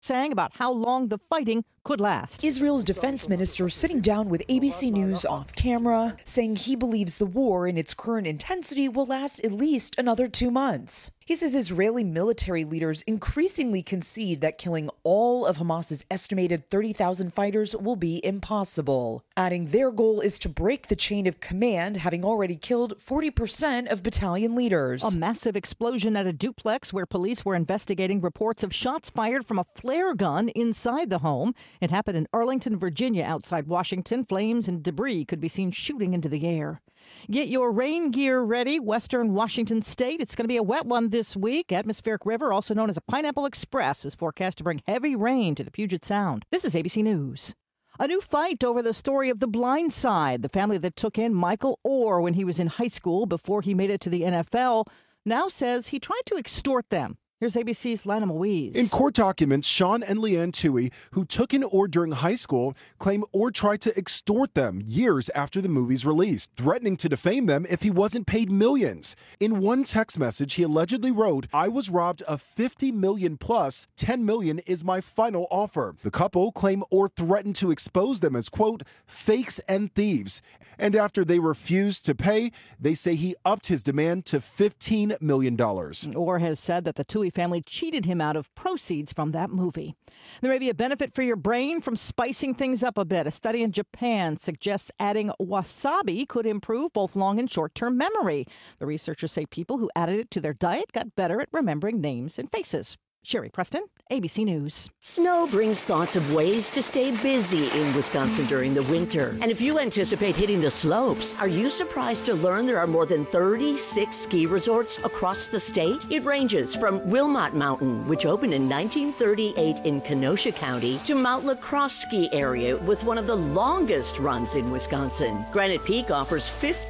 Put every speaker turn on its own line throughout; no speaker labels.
saying about how long the fighting could last.
Israel's defense minister sitting down with ABC News off camera, saying he believes the war in its current intensity will last at least another 2 months. He says Israeli military leaders increasingly concede that killing all of Hamas's estimated 30,000 fighters will be impossible, adding their goal is to break the chain of command, having already killed 40% of battalion leaders.
A massive explosion at a duplex where police were investigating reports of shots fired from a flare gun inside the home. It happened in Arlington, Virginia, outside Washington. Flames and debris could be seen shooting into the air. Get your rain gear ready. Western Washington State. It's going to be a wet one this week. Atmospheric River, also known as a Pineapple Express, is forecast to bring heavy rain to the Puget Sound. This is ABC News. A new fight over the story of The Blind Side, the family that took in Michael Oher when he was in high school before he made it to the NFL, now says he tried to extort them. Here's ABC's Lana Moise.
In court documents, Sean and Leanne Toohey, who took in Oher during high school, claim Oher tried to extort them years after the movie's release, threatening to defame them if he wasn't paid millions. In one text message, he allegedly wrote, "I was robbed of $50 million plus, $10 million is my final offer." The couple claim Oher threatened to expose them as, quote, fakes and thieves. And after they refused to pay, they say he upped his demand to $15 million.
Oher has said that the Toohey family cheated him out of proceeds from that movie. There may be a benefit for your brain from spicing things up a bit. A study in Japan suggests adding wasabi could improve both long and short-term memory. The researchers say people who added it to their diet got better at remembering names and faces. Sherry Preston, ABC News.
Snow brings thoughts of ways to stay busy in Wisconsin during the winter. And if you anticipate hitting the slopes, are you surprised to learn there are more than 36 ski resorts across the state? It ranges from Wilmot Mountain, which opened in 1938 in Kenosha County, to Mount LaCrosse Ski Area with one of the longest runs in Wisconsin. Granite Peak offers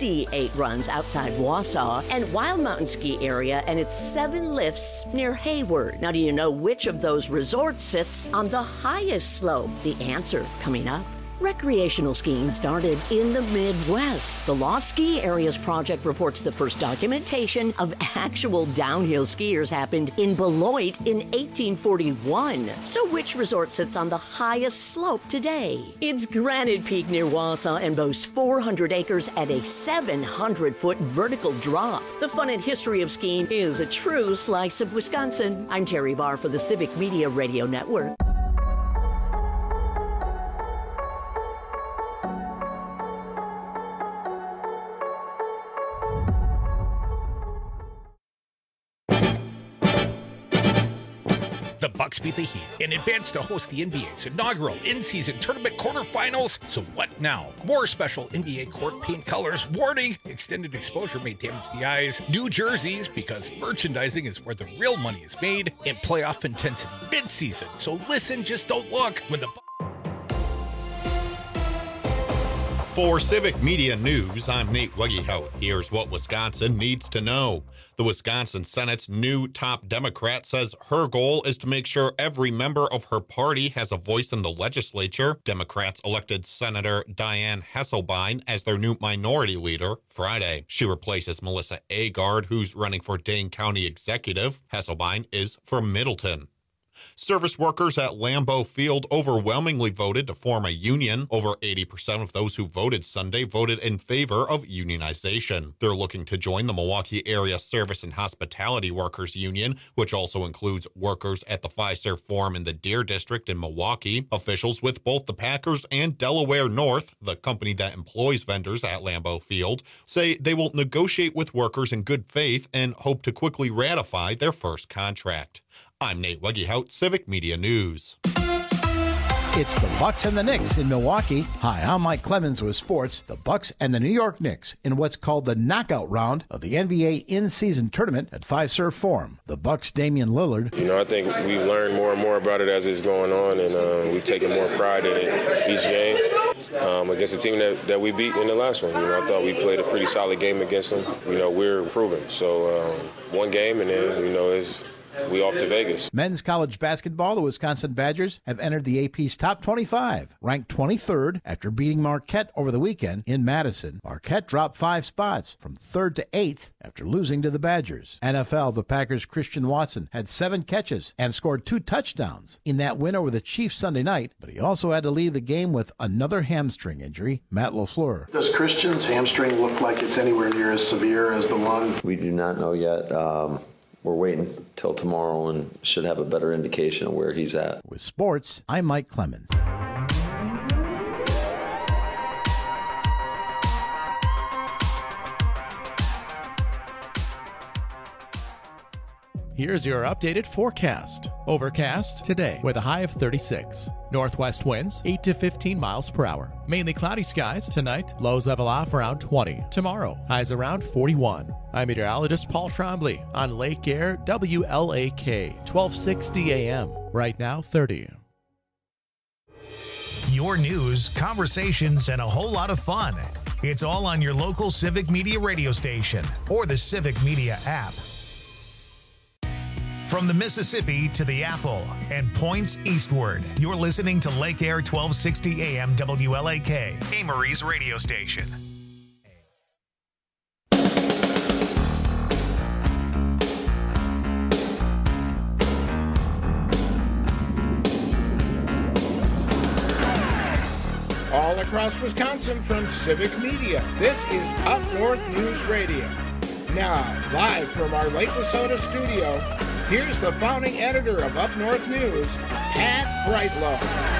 58 runs outside Wausau, and Wild Mountain Ski Area and its 7 lifts near Hayward. Now, do you know which of those resorts sits on the highest slope? The answer coming up. Recreational skiing started in the Midwest. The Lost Ski Areas Project reports the first documentation of actual downhill skiers happened in Beloit in 1841. So which resort sits on the highest slope today? It's Granite Peak near Wausau and boasts 400 acres at a 700-foot vertical drop. The fun and history of skiing is a true slice of Wisconsin. I'm Terry Barr for the Civic Media Radio Network.
The Bucks beat the Heat and advanced to host the NBA's inaugural in-season tournament quarterfinals. So what now? More special NBA court paint colors. Warning, extended exposure may damage the eyes. New jerseys, because merchandising is where the real money is made. And playoff intensity mid-season. So listen, just don't look. When the
For Civic Media News, I'm Nate Wegehout. Here's what Wisconsin needs to know. The Wisconsin Senate's new top Democrat says her goal is to make sure every member of her party has a voice in the legislature. Democrats elected Senator Diane Hesselbein as their new minority leader Friday. She replaces Melissa Agard, who's running for Dane County Executive. Hesselbein is from Middleton. Service workers at Lambeau Field overwhelmingly voted to form a union. Over 80% of those who voted Sunday voted in favor of unionization. They're looking to join the Milwaukee Area Service and Hospitality Workers Union, which also includes workers at the Fiserv Forum in the Deer District in Milwaukee. Officials with both the Packers and Delaware North, the company that employs vendors at Lambeau Field, say they will negotiate with workers in good faith and hope to quickly ratify their first contract. I'm Nate Wegehout, Civic Media News.
It's the Bucks and the Knicks in Milwaukee. Hi, I'm Mike Clemens with sports. The Bucks and the New York Knicks in what's called the knockout round of the NBA in-season tournament at Fiserv Forum. The Bucks' Damian Lillard.
I think we've learned more and more about it as it's going on, and we've taken more pride in it each game. Against a team that we beat in the last one. I thought we played a pretty solid game against them. We're improving. So one game, and then, we off to Vegas.
Men's college basketball, the Wisconsin Badgers have entered the AP's top 25, ranked 23rd after beating Marquette over the weekend in Madison. Marquette dropped 5 spots from 3rd to 8th after losing to the Badgers. NFL, the Packers' Christian Watson had 7 catches and scored 2 touchdowns in that win over the Chiefs Sunday night, but he also had to leave the game with another hamstring injury. Matt LaFleur.
Does Christian's hamstring look like it's anywhere near as severe as the one?
We do not know yet. We're waiting till tomorrow and should have a better indication of where he's at.
With sports, I'm Mike Clemens.
Here's your updated forecast. Overcast today with a high of 36. Northwest winds 8 to 15 miles per hour. Mainly cloudy skies tonight. Lows level off around 20. Tomorrow, highs around 41. I'm meteorologist Paul Trombley on Lake Air WLAK 1260 AM. Right now, 30.
Your news, conversations, and a whole lot of fun. It's all on your local Civic Media radio station or the Civic Media app. From the Mississippi to the Apple and points eastward, you're listening to Lake Air 1260 AM WLAK, Amory's radio station.
All across Wisconsin from Civic Media, this is Up North News Radio. Now, live from our Lake Wissota studio, here's the founding editor of Up North News, Pat Brightlow.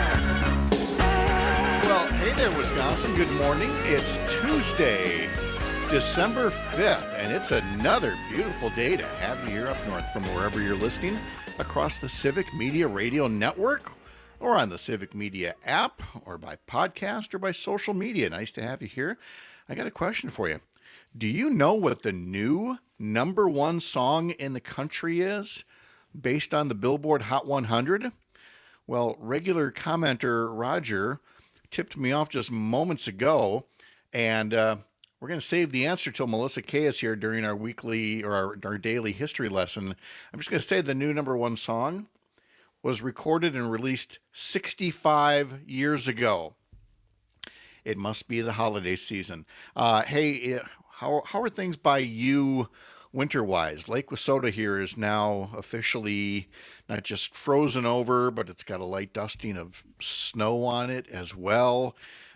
Well, hey there, Wisconsin. Good morning. It's Tuesday, December 5th, and it's another beautiful day to have you here up north from wherever you're listening across the Civic Media Radio Network or on the Civic Media app or by podcast or by social media. Nice to have you here. I got a question for you. Do you know what the new #1 song in the country is based on the Billboard Hot 100? Well, regular commenter Roger tipped me off just moments ago, and we're going to save the answer till Melissa Kay is here during our weekly or our daily history lesson. I'm just going to say the new #1 song was recorded and released 65 years ago. It must be the holiday season. Hey, how are things by you winter-wise? Lake Wissota here is now officially not just frozen over, but it's got a light dusting of snow on it as well.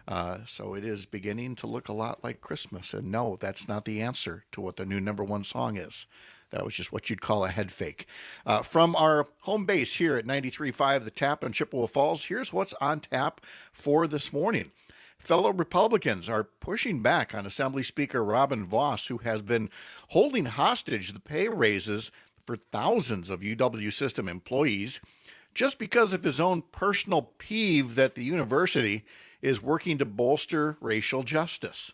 So it is beginning to look a lot like Christmas. And no, that's not the answer to what the new #1 song is. That was just what you'd call a head fake. From our home base here at 93.5 The Tap in Chippewa Falls, here's what's on tap for this morning. Fellow Republicans are pushing back on Assembly Speaker Robin Vos, who has been holding hostage the pay raises for thousands of UW system employees just because of his own personal peeve that the university is working to bolster racial justice.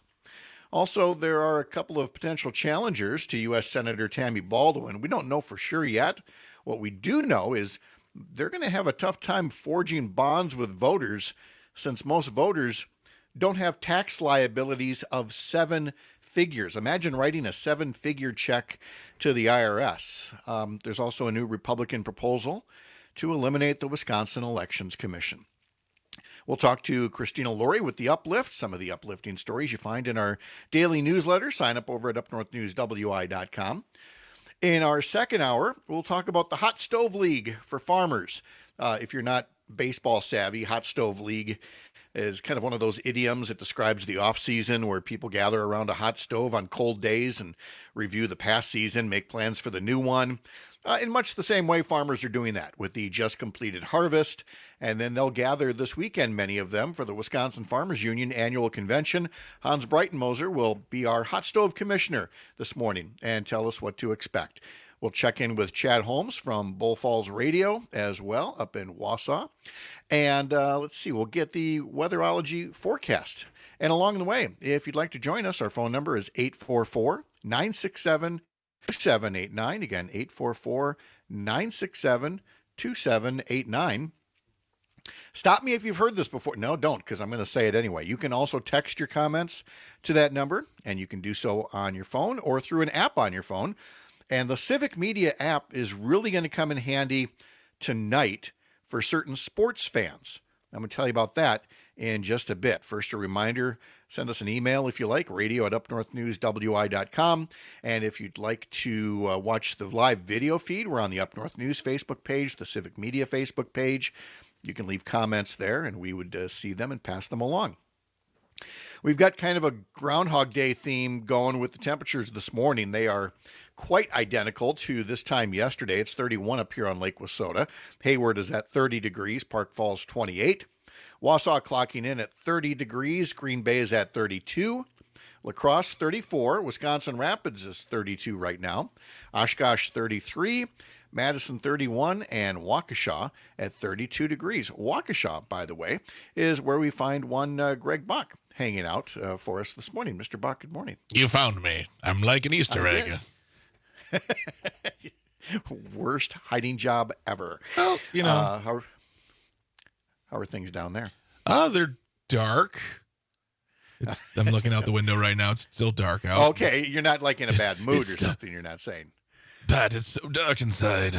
Also, there are a couple of potential challengers to U.S. Senator Tammy Baldwin. We don't know for sure yet. What we do know is they're going to have a tough time forging bonds with voters since most voters don't have tax liabilities of 7 figures. Imagine writing a 7-figure check to the IRS. There's also a new Republican proposal to eliminate the Wisconsin Elections Commission. We'll talk to Christina Laurie with The Uplift, some of the uplifting stories you find in our daily newsletter. Sign up over at upnorthnewswi.com. In our second hour, we'll talk about the Hot Stove League for farmers. If you're not baseball savvy, Hot Stove League is kind of one of those idioms that describes the off season where people gather around a hot stove on cold days and review the past season, make plans for the new one. In much the same way, farmers are doing that with the just completed harvest, and then they'll gather this weekend, many of them, for the Wisconsin Farmers Union annual convention. Hans Breitenmoser will be our hot stove commissioner this morning and tell us what to expect. We'll check in with Chad Holmes from Bull Falls Radio as well, up in Wausau. And let's see, we'll get the weatherology forecast. And along the way, if you'd like to join us, our phone number is 844-967-2789. Again, 844-967-2789. Stop me if you've heard this before. No, don't, because I'm going to say it anyway. You can also text your comments to that number, and you can do so on your phone or through an app on your phone. And the Civic Media app is really going to come in handy tonight for certain sports fans. I'm going to tell you about that in just a bit. First, a reminder, send us an email if you like, radio@upnorthnewswi.com. And if you'd like to watch the live video feed, we're on the Up North News Facebook page, the Civic Media Facebook page. You can leave comments there, and we would see them and pass them along. We've got kind of a Groundhog Day theme going with the temperatures this morning. They are quite identical to this time yesterday. It's 31 up here on Lake Wissota. Hayward is at 30 degrees. Park Falls 28. Wausau clocking in at 30 degrees. Green Bay is at 32. La Crosse 34. Wisconsin Rapids is 32 right now. Oshkosh 33. Madison 31, and Waukesha at 32 degrees. Waukesha, by the way, is where we find one Greg Bach hanging out for us this morning. Mr. Bach, good morning.
You found me. I'm like an Easter egg.
Worst hiding job ever.
Well, you know.
How are things down there?
They're dark. I'm looking out the window right now. It's still dark out.
Okay, you're not like in a bad mood or something, you're not saying.
But it's so dark inside.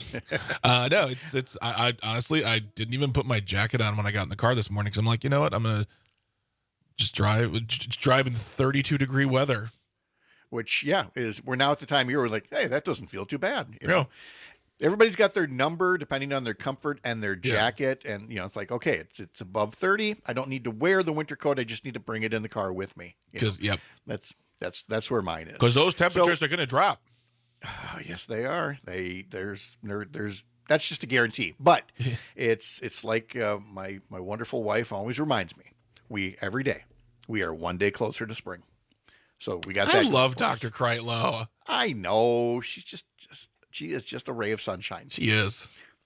No, I honestly, I didn't even put my jacket on when I got in the car this morning because I'm like, you know what? I'm going to just drive in 32 degree weather.
Which, we're now at the time of year we're like, hey, that doesn't feel too bad. You know? Everybody's got their number depending on their comfort and their jacket. Yeah. And, it's like, okay, it's above 30. I don't need to wear the winter coat. I just need to bring it in the car with me.
Because,
That's where mine is.
Because those temperatures are going to drop.
Yes, they are. There's that's just a guarantee. But it's like my wonderful wife always reminds me. Every day we are one day closer to spring. So we got that.
I love Dr. Kreitlow.
I know. She is just a ray of sunshine.
She is.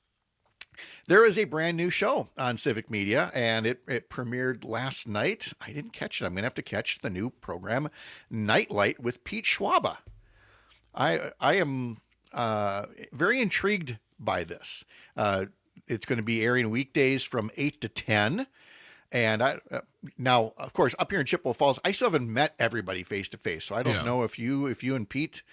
There is a brand new show on Civic Media, and it premiered last night. I didn't catch it. I'm going to have to catch the new program, Nightlight with Pete Schwaba. I am very intrigued by this. It's going to be airing weekdays from 8 to 10. And now, of course, up here in Chippewa Falls, I still haven't met everybody face to face. So I don't know if you and Pete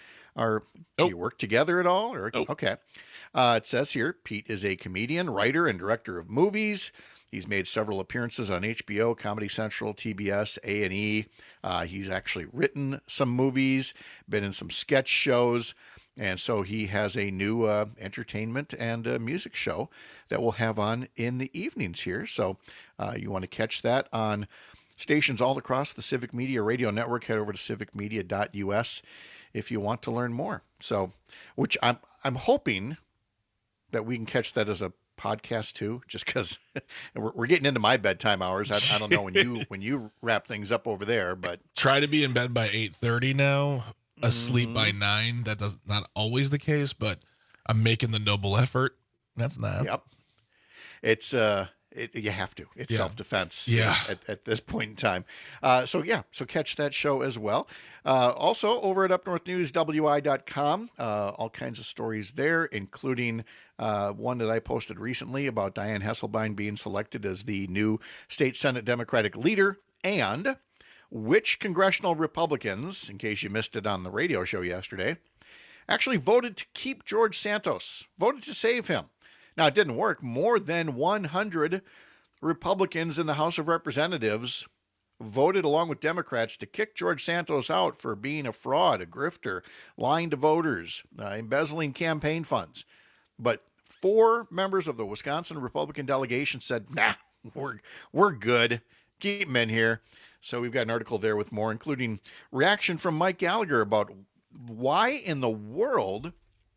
you work together at all? Or okay. It says here, Pete is a comedian, writer, and director of movies. He's made several appearances on HBO, Comedy Central, TBS, A&E. He's actually written some movies, been in some sketch shows, and so he has a new entertainment and music show that we'll have on in the evenings here. So you want to catch that on stations all across the Civic Media Radio Network. Head over to civicmedia.us if you want to learn more. So, which I'm hoping that we can catch that as a podcast too, just because we're getting into my bedtime hours. I don't know when you wrap things up over there, but
try to be in bed by 8:30 now, asleep by 9. That does not always the case, but I'm making the noble effort. That's nice.
Yep. It's you have to. It's self-defense. At this point in time. So catch that show as well. Also over at upnorthnewswi.com, all kinds of stories there, including one that I posted recently about Diane Hesselbein being selected as the new state Senate Democratic leader, and which congressional Republicans, in case you missed it on the radio show yesterday, actually voted to keep George Santos, voted to save him. Now, it didn't work. More than 100 Republicans in the House of Representatives voted along with Democrats to kick George Santos out for being a fraud, a grifter, lying to voters, embezzling campaign funds. But 4 members of the Wisconsin Republican delegation said, nah, we're good. Keep him in here. So we've got an article there with more, including reaction from Mike Gallagher about why in the world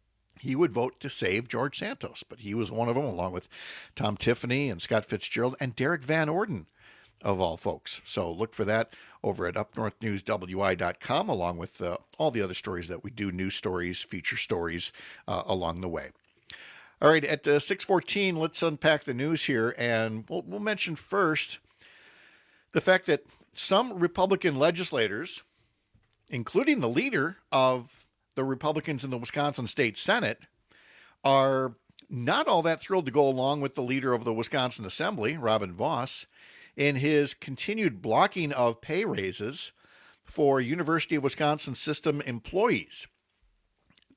he would vote to save George Santos. But he was one of them, along with Tom Tiffany and Scott Fitzgerald and Derek Van Orden, of all folks. So look for that over at upnorthnewswi.com, along with all the other stories that we do, news stories, feature stories along the way. All right, at 6:14, let's unpack the news here, and we'll mention first the fact that some Republican legislators, including the leader of the Republicans in the Wisconsin State Senate, are not all that thrilled to go along with the leader of the Wisconsin Assembly, Robin Vos, in his continued blocking of pay raises for University of Wisconsin system employees.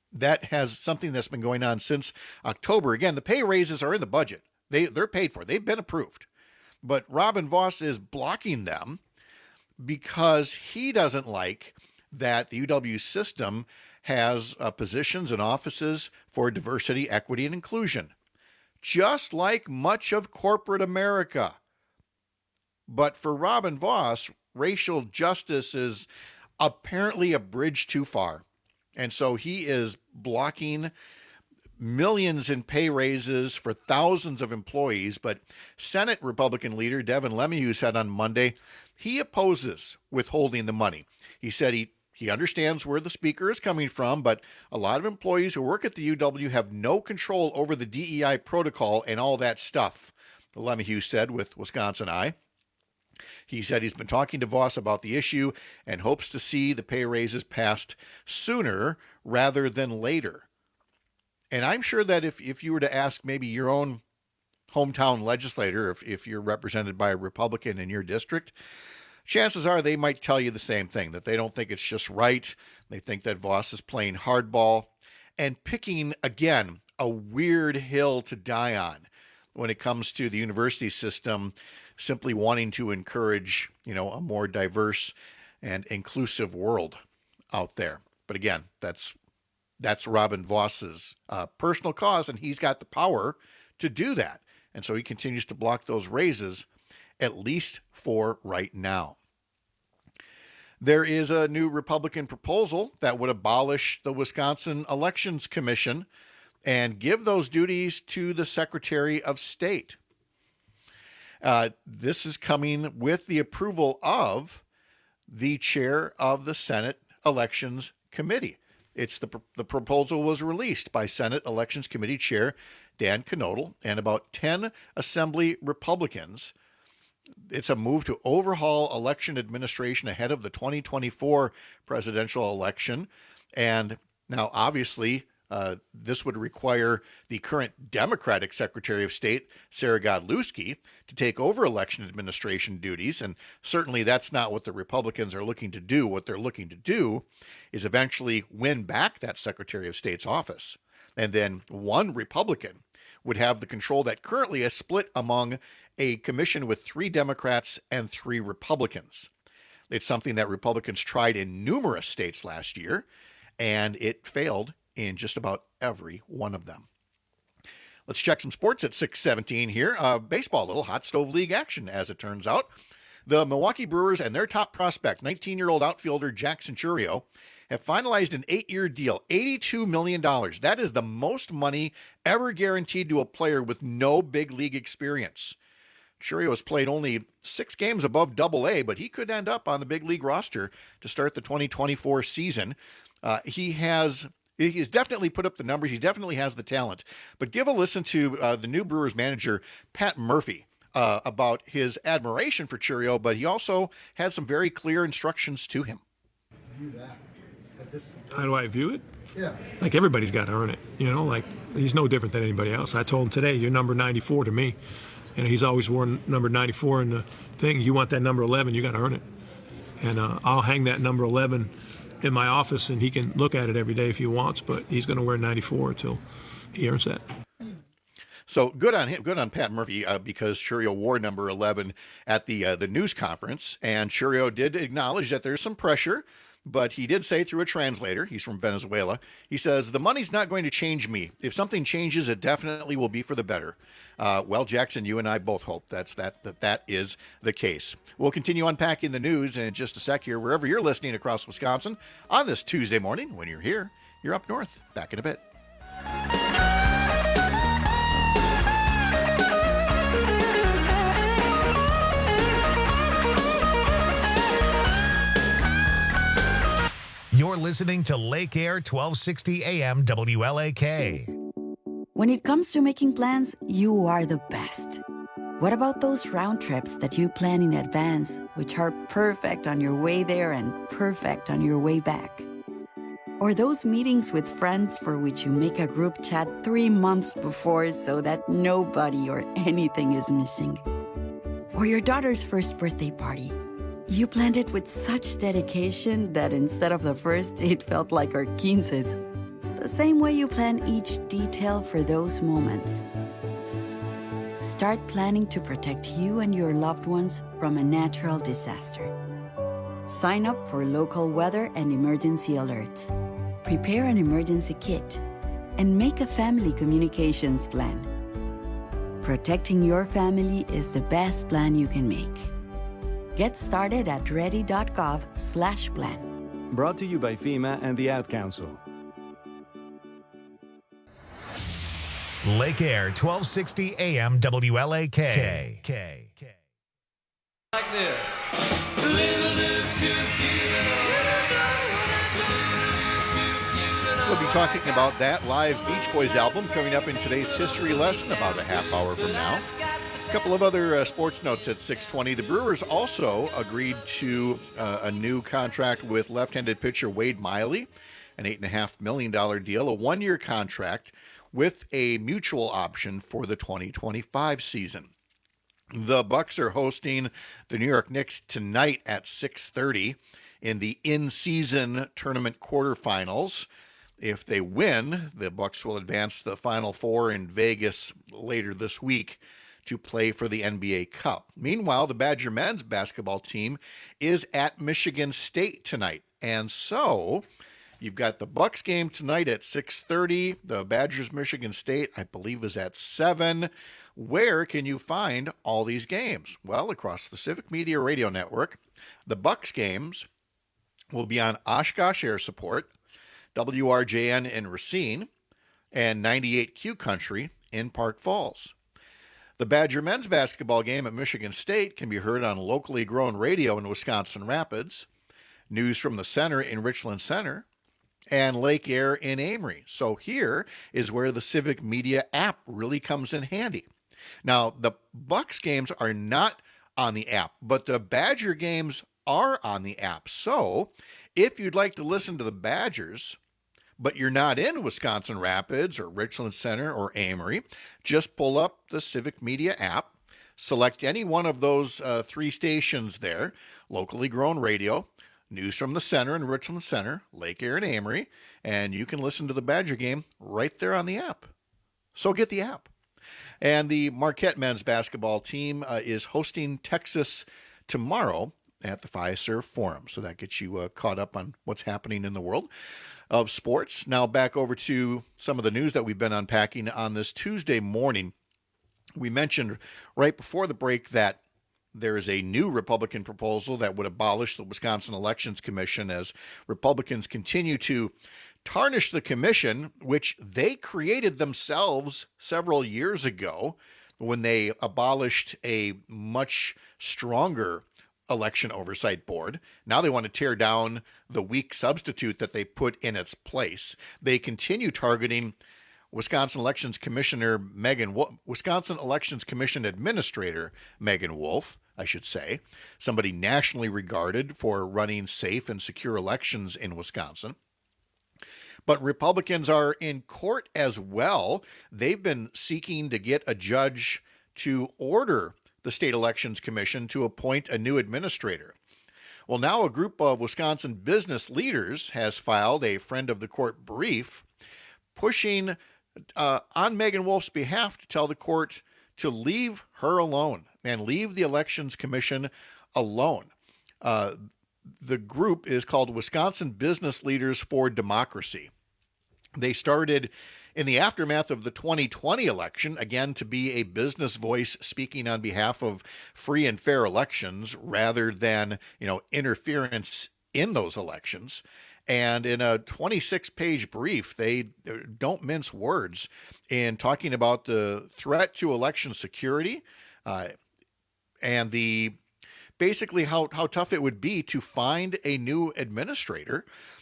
that has something that's been going on since October. Again, the pay raises are in the budget. They're paid for. They've been approved. But Robin Vos is blocking them because he doesn't like that the UW system has positions and offices for diversity, equity, and inclusion, just like much of corporate America. But for Robin Vos, racial justice is apparently a bridge too far. And so he is blocking millions in pay raises for thousands of employees. But Senate Republican leader Devin LeMahieu said on Monday he opposes withholding the money. He said he understands where the speaker is coming from, but a lot of employees who work at the UW have no control over the DEI protocol and all that stuff, LeMahieu said with Wisconsin Eye. He said he's been talking to Vos about the issue and hopes to see the pay raises passed sooner rather than later. And I'm sure that if you were to ask maybe your own hometown legislator, if you're represented by a Republican in your district, chances are they might tell you the same thing, that they don't think it's just right. They think that Vos is playing hardball and picking, again, a weird hill to die on when it comes to the university system simply wanting to encourage, a more diverse and inclusive world out there. But again, that's Robin Vos's personal cause, and he's got the power to do that. And so he continues to block those raises, at least for right now. There is a new Republican proposal that would abolish the Wisconsin Elections Commission and give those duties to the Secretary of State. This is coming with the approval of the chair of the Senate Elections Committee. The proposal was released by Senate Elections Committee Chair Dan Knodel and about 10 Assembly Republicans. It's a move to overhaul election administration ahead of the 2024 presidential election. And now, obviously, this would require the current Democratic Secretary of State, Sarah Godlewski, to take over election administration duties. And certainly that's not what the Republicans are looking to do. What they're looking to do is eventually win back that Secretary of State's office. And then one Republican would have the control that currently is split among a commission with 3 Democrats and 3 Republicans. It's something that Republicans tried in numerous states last year, and it failed in just about every one of them. Let's check some sports at 6:17 here. Baseball, a little hot stove league action, as it turns out. The Milwaukee Brewers and their top prospect, 19-year-old outfielder Jackson Chourio, have finalized an 8-year deal, $82 million. That is the most money ever guaranteed to a player with no big league experience. Chourio has played only 6 games above Double-A, but he could end up on the big league roster to start the 2024 season. He has definitely put up the numbers. He definitely has the talent. But give a listen to the new Brewers manager, Pat Murphy, about his admiration for Chourio, but he also had some very clear instructions to him.
How do I view it?
Yeah.
Like, everybody's got to earn it. Like, he's no different than anybody else. I told him today, you're number 94 to me. He's always worn number 94 in the thing. You want that number 11, you got to earn it. And I'll hang that number 11 in my office, and he can look at it every day if he wants, but he's going to wear 94 until he earns that.
So good on him, good on Pat Murphy, because Chourio wore number 11 at the news conference, and Chourio did acknowledge that there's some pressure, but he did say through a translator, he's from Venezuela, he says, the money's not going to change me. If something changes, it definitely will be for the better. Well, Jackson, you and I both hope that is the case. We'll continue unpacking the news in just a sec here, wherever you're listening across Wisconsin on this Tuesday morning. When you're here, you're up north. Back in a bit.
You're listening to Lake Air 1260 AM WLAK.
When it comes to making plans, you are the best. What about those round trips that you plan in advance, which are perfect on your way there and perfect on your way back? Or those meetings with friends for which you make a group chat 3 months before so that nobody or anything is missing? Or your daughter's first birthday party. You planned it with such dedication that instead of the first, it felt like our 15s. the same way you plan each detail for those moments. Start planning to protect you and your loved ones from a natural disaster. Sign up for local weather and emergency alerts. Prepare an emergency kit and make a family communications plan. Protecting your family is the best plan you can make. Get started at ready.gov/plan.
Brought to you by FEMA and the Ad Council.
Lake Air, 1260 AM WLAK.
Like this. Little is
We'll be talking about that live Beach Boys album coming up in today's history lesson about a half hour from now. A couple of other sports notes at 6:20. The Brewers also agreed to a new contract with left-handed pitcher Wade Miley, an $8.5 million deal, a one-year contract with a mutual option for the 2025 season. The Bucks are hosting the New York Knicks tonight at 6:30 in the in-season tournament quarterfinals. If they win, the Bucks will advance to the Final Four in Vegas later this week to play for the NBA Cup. Meanwhile, the Badger men's basketball team is at Michigan State tonight. And so you've got the Bucks game tonight at 6:30. The Badgers Michigan State, I believe, is at 7. Where can you find all these games? Well, across the Civic Media Radio Network, the Bucks games will be on Oshkosh Air Support, WRJN in Racine, and 98Q Country in Park Falls. The Badger men's basketball game at Michigan State can be heard on locally grown radio in Wisconsin Rapids, News from the Center in Richland Center, and Lake Air in Amory. So here is where the Civic Media app really comes in handy. Now, the Bucks games are not on the app, but the Badger games are on the app. So if you'd like to listen to the Badgers, but you're not in Wisconsin Rapids or Richland Center or Amory, just pull up the Civic Media app, select any one of those 3 stations there, locally grown radio, News from the Center in Richland Center, Lake Air and Amory, and you can listen to the Badger game right there on the app. So get the app. And the Marquette men's basketball team is hosting Texas tomorrow at the Fiserv Forum. So that gets you caught up on what's happening in the world of sports. Now back over to some of the news that we've been unpacking on this Tuesday morning. We mentioned right before the break that there is a new Republican proposal that would abolish the Wisconsin Elections Commission as Republicans continue to tarnish the commission, which they created themselves several years ago when they abolished a much stronger election oversight board. Now they want to tear down the weak substitute that they put in its place. They continue targeting Wisconsin Elections Commissioner Wisconsin Elections Commission Administrator Megan Wolf, I should say, somebody nationally regarded for running safe and secure elections in Wisconsin. But Republicans are in court as well. They've been seeking to get a judge to order the State Elections Commission to appoint a new administrator. Well, now a group of Wisconsin business leaders has filed a friend of the court brief pushing on Megan Wolf's behalf to tell the court to leave her alone and leave the Elections Commission alone. The group is called Wisconsin Business Leaders for Democracy. They started in the aftermath of the 2020 election, again, to be a business voice speaking on behalf of free and fair elections rather than, interference in those elections. And in a 26-page brief, they don't mince words in talking about the threat to election security and basically how tough it would be to find a new administrator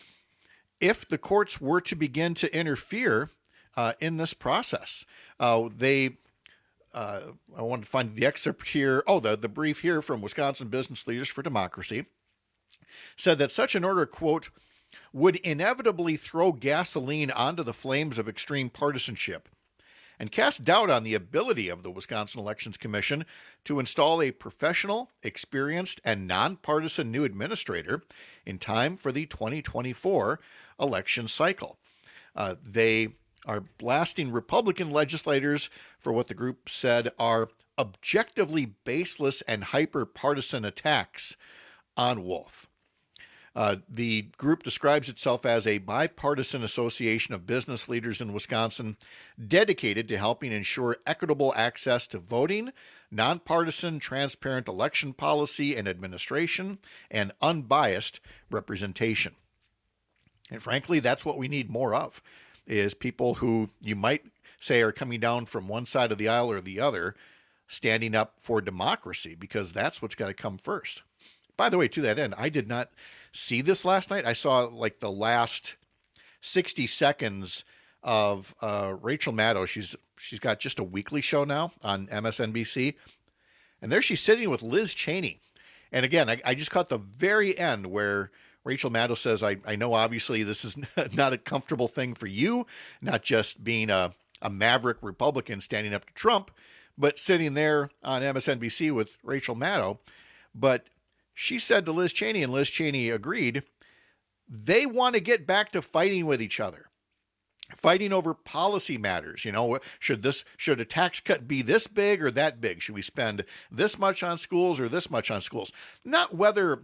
if the courts were to begin to interfere in this process. I wanted to find the excerpt here. The brief here from Wisconsin Business Leaders for Democracy said that such an order, quote, would inevitably throw gasoline onto the flames of extreme partisanship and cast doubt on the ability of the Wisconsin Elections Commission to install a professional, experienced, and nonpartisan new administrator in time for the 2024 election cycle. They are blasting Republican legislators for what the group said are objectively baseless and hyper-partisan attacks on Wolf. The group describes itself as a bipartisan association of business leaders in Wisconsin dedicated to helping ensure equitable access to voting, nonpartisan, transparent election policy and administration, and unbiased representation. And frankly, that's what we need more of, is people who you might say are coming down from one side of the aisle or the other, standing up for democracy, because that's what's got to come first. By the way, to that end, I did not see this last night. I saw like the last 60 seconds of Rachel Maddow. She's got just a weekly show now on MSNBC. And there she's sitting with Liz Cheney. And again, I just caught the very end where Rachel Maddow says, I know obviously this is not a comfortable thing for you, not just being a maverick Republican standing up to Trump, but sitting there on MSNBC with Rachel Maddow. But she said to Liz Cheney, and Liz Cheney agreed, they want to get back to fighting with each other, fighting over policy matters. You know, should a tax cut be this big or that big? Should we spend this much on schools or this much on schools? Not whether,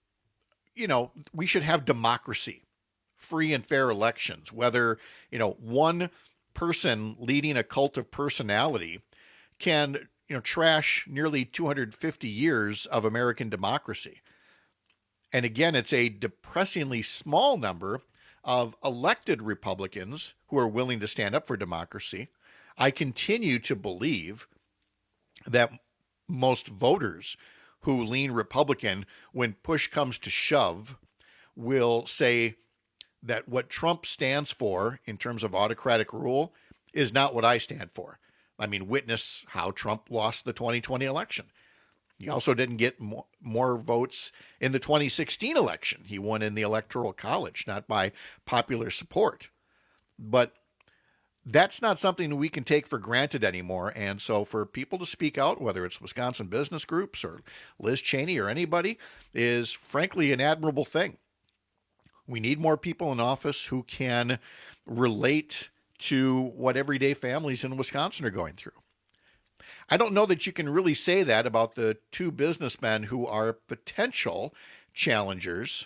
you know, we should have democracy, free and fair elections, whether, you know, one person leading a cult of personality can, you know, trash nearly 250 years of American democracy. And again, it's a depressingly small number of elected Republicans who are willing to stand up for democracy. I continue to believe that most voters who lean Republican, when push comes to shove, will say that what Trump stands for in terms of autocratic rule is not what I stand for. I mean, witness how Trump lost the 2020 election. He also didn't get more votes in the 2016 election. He won in the Electoral College, not by popular support. But that's not something we can take for granted anymore. And so for people to speak out, whether it's Wisconsin business groups or Liz Cheney or anybody, is frankly an admirable thing. We need more people in office who can relate to what everyday families in Wisconsin are going through. I don't know that you can really say that about the two businessmen who are potential challengers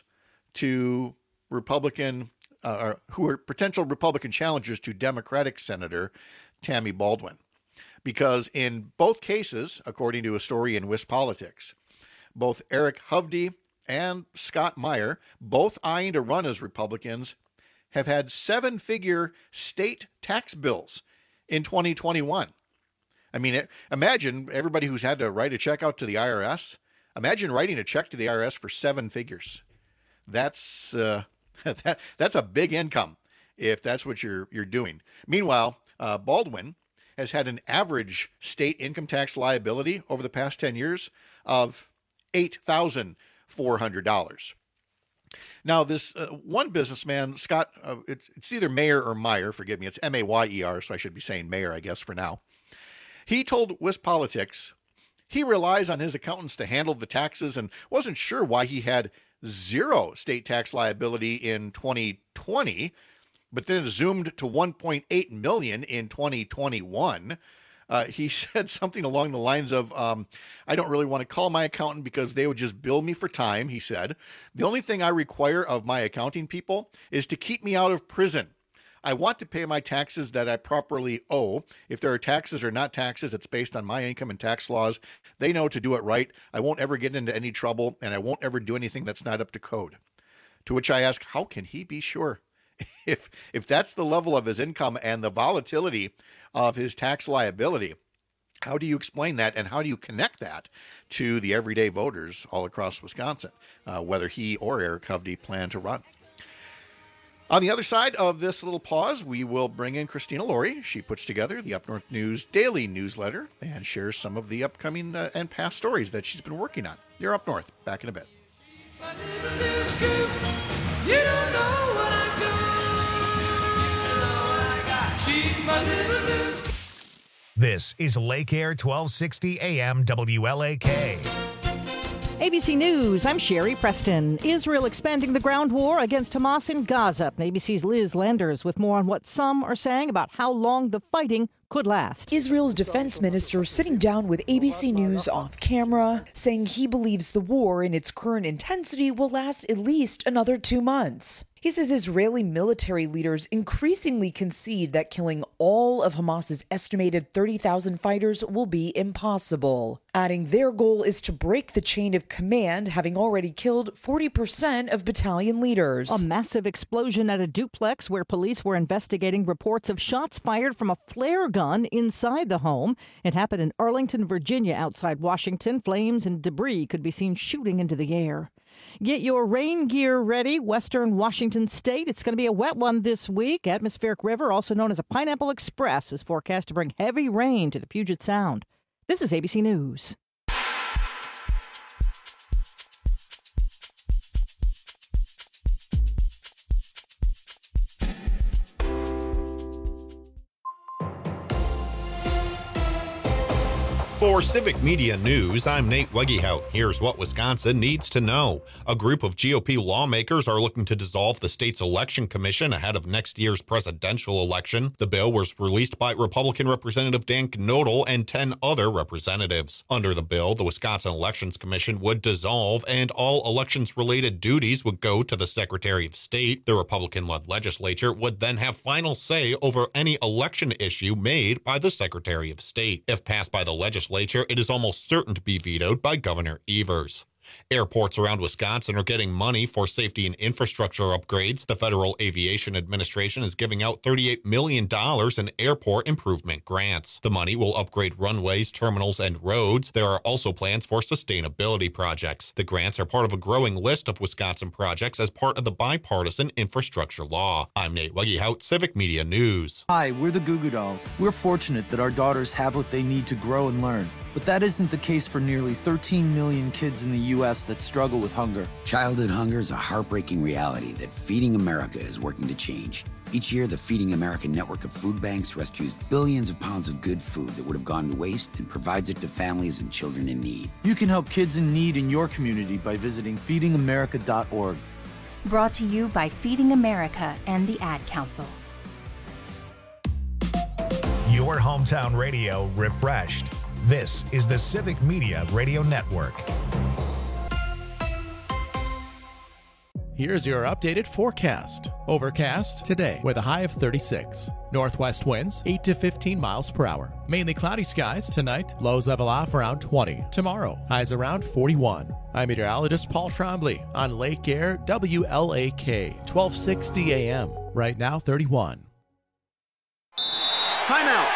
to Republican, who are potential Republican challengers to Democratic Senator Tammy Baldwin. Because in both cases, according to a story in WisPolitics, both Eric Hovde and Scott Meyer, both eyeing to run as Republicans, have had seven-figure state tax bills in 2021. I mean, imagine everybody who's had to write a check out to the IRS. Imagine writing a check to the IRS for seven figures. That's that's a big income if that's what you're doing. Meanwhile, Baldwin has had an average state income tax liability over the past 10 years of $8,400. Now, this one businessman, Scott, it's either Mayer or Meyer, forgive me, it's M-A-Y-E-R, so I should be saying Mayer, I guess, for now. He told WisPolitics he relies on his accountants to handle the taxes and wasn't sure why he had zero state tax liability in 2020, but then it zoomed to $1.8 million in 2021. He said something along the lines of, I don't really want to call my accountant because they would just bill me for time, he said. The only thing I require of my accounting people is to keep me out of prison. I want to pay my taxes that I properly owe. If there are taxes or not taxes, it's based on my income and tax laws. They know to do it right. I won't ever get into any trouble, and I won't ever do anything that's not up to code. To which I ask, how can he be sure? If that's the level of his income and the volatility of his tax liability, how do you explain that, and how do you connect that to the everyday voters all across Wisconsin, whether he or Eric Hovde plan to run? On the other side of this little pause, we will bring in Christina Laurie. She puts together the Up North News daily newsletter and shares some of the upcoming and past stories that she's been working on. You're Up North. Back in a bit.
You don't know what I got. She's my little
This is Lake Air 1260 AM WLAK.
ABC News, I'm Sherry Preston. Israel expanding the ground war against Hamas in Gaza. ABC's Liz Landers with more on what some are saying about how long the fighting could last.
Israel's defense minister sitting down with ABC News off camera, saying he believes the war in its current intensity will last at least another 2 months. He says Israeli military leaders increasingly concede that killing all of Hamas's estimated 30,000 fighters will be impossible, adding their goal is to break the chain of command, having already killed 40% of battalion leaders.
A massive explosion at a duplex where police were investigating reports of shots fired from a flare gun inside the home. It happened in Arlington, Virginia, outside Washington. Flames and debris could be seen shooting into the air. Get your rain gear ready, Western Washington State. It's going to be a wet one this week. Atmospheric River, also known as a Pineapple Express, is forecast to bring heavy rain to the Puget Sound. This is ABC News.
For Civic Media News, I'm Nate Wegehout. Here's what Wisconsin needs to know. A group of GOP lawmakers are looking to dissolve the state's election commission ahead of next year's presidential election. The bill was released by Republican Representative Dan Knodel and 10 other representatives. Under the bill, the Wisconsin Elections Commission would dissolve and all elections-related duties would go to the Secretary of State. The Republican-led legislature would then have final say over any election issue made by the Secretary of State. If passed by the legislature, it is almost certain to be vetoed by Governor Evers. Airports around Wisconsin are getting money for safety and infrastructure upgrades. The Federal Aviation Administration is giving out $38 million in airport improvement grants. The money will upgrade runways, terminals, and roads. There are also plans for sustainability projects. The grants are part of a growing list of Wisconsin projects as part of the bipartisan infrastructure law. I'm Nate Wegehout, Civic Media News.
Hi, we're the Goo Goo Dolls. We're fortunate that our daughters have what they need to grow and learn. But that isn't the case for nearly 13 million kids in the U.S. that struggle with hunger.
Childhood hunger is a heartbreaking reality that Feeding America is working to change. Each year, the Feeding America network of food banks rescues billions of pounds of good food that would have gone to waste and provides it to families and children in need.
You can help kids in need in your community by visiting feedingamerica.org.
Brought to you by Feeding America and the Ad Council.
Your hometown radio refreshed. This is the Civic Media Radio Network.
Here's your updated forecast. Overcast today with a high of 36. Northwest winds 8 to 15 miles per hour. Mainly cloudy skies tonight. Lows level off around 20. Tomorrow, highs around 41. I'm meteorologist Paul Trombley on Lake Air WLAK 1260 AM. Right now 31.
Timeout.